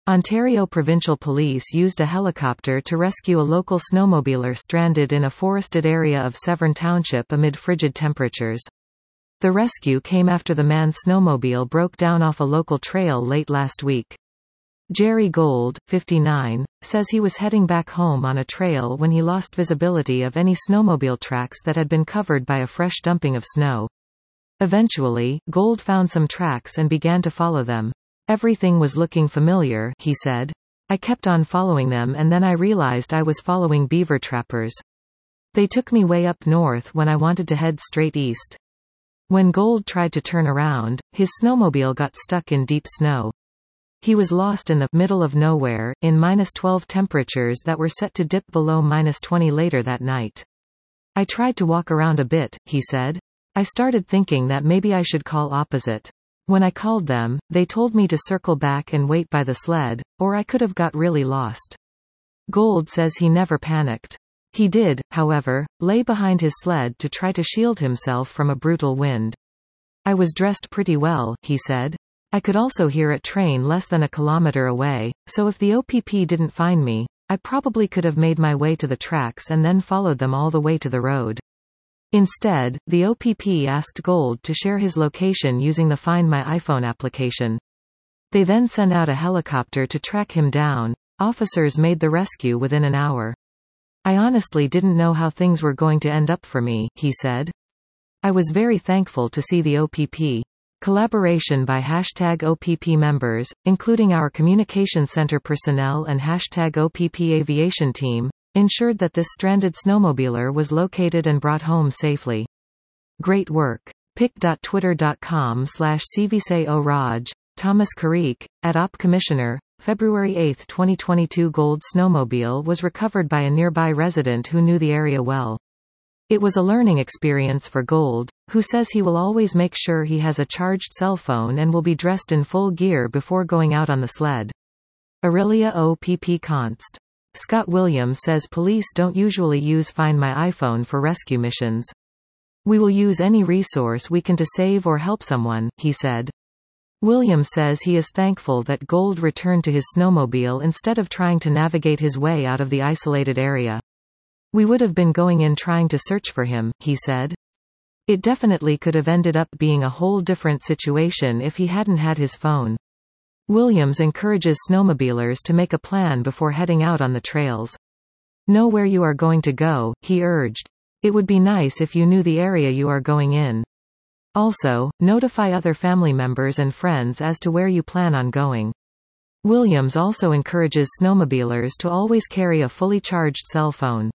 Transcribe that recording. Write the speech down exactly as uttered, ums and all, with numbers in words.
Ontario Provincial Police used a helicopter to rescue a local snowmobiler stranded in a forested area of Severn Township amid frigid temperatures. The rescue came after the man's snowmobile broke down off a local trail late last week. Jerry Gold, fifty-nine, says he was heading back home on a trail when he lost visibility of any snowmobile tracks that had been covered by a fresh dumping of snow. Eventually, Gold found some tracks and began to follow them. Everything was looking familiar, he said. I kept on following them and then I realized I was following beaver trappers. They took me way up north when I wanted to head straight east. When Gold tried to turn around, his snowmobile got stuck in deep snow. He was lost in the middle of nowhere, in minus twelve temperatures that were set to dip below minus twenty later that night. I tried to walk around a bit, he said. I started thinking that maybe I should call opposite. When I called them, they told me to circle back and wait by the sled, or I could have got really lost. Gold says he never panicked. He did, however, lay behind his sled to try to shield himself from a brutal wind. I was dressed pretty well, he said. I could also hear a train less than a kilometer away, so if the O P P didn't find me, I probably could have made my way to the tracks and then followed them all the way to the road. Instead, the O P P asked Gold to share his location using the Find My iPhone application. They then sent out a helicopter to track him down. Officers made the rescue within an hour. I honestly didn't know how things were going to end up for me, he said. I was very thankful to see the O P P. Collaboration by hashtag O P P members, including our communication center personnel and hashtag O P P aviation team, ensured that this stranded snowmobiler was located and brought home safely. Great work. pic.twitter.com slash cvsaoraj, Thomas Carrique, at Op Commissioner, February eighth twenty twenty-two. Gold snowmobile was recovered by a nearby resident who knew the area well. It was a learning experience for Gold, who says he will always make sure he has a charged cell phone and will be dressed in full gear before going out on the sled. Aurelia O P P Const. Scott Williams says police don't usually use Find My iPhone for rescue missions. We will use any resource we can to save or help someone, he said. Williams says he is thankful that Gold returned to his snowmobile instead of trying to navigate his way out of the isolated area. We would have been going in trying to search for him, he said. It definitely could have ended up being a whole different situation if he hadn't had his phone. Williams encourages snowmobilers to make a plan before heading out on the trails. Know where you are going to go, he urged. It would be nice if you knew the area you are going in. Also, notify other family members and friends as to where you plan on going. Williams also encourages snowmobilers to always carry a fully charged cell phone.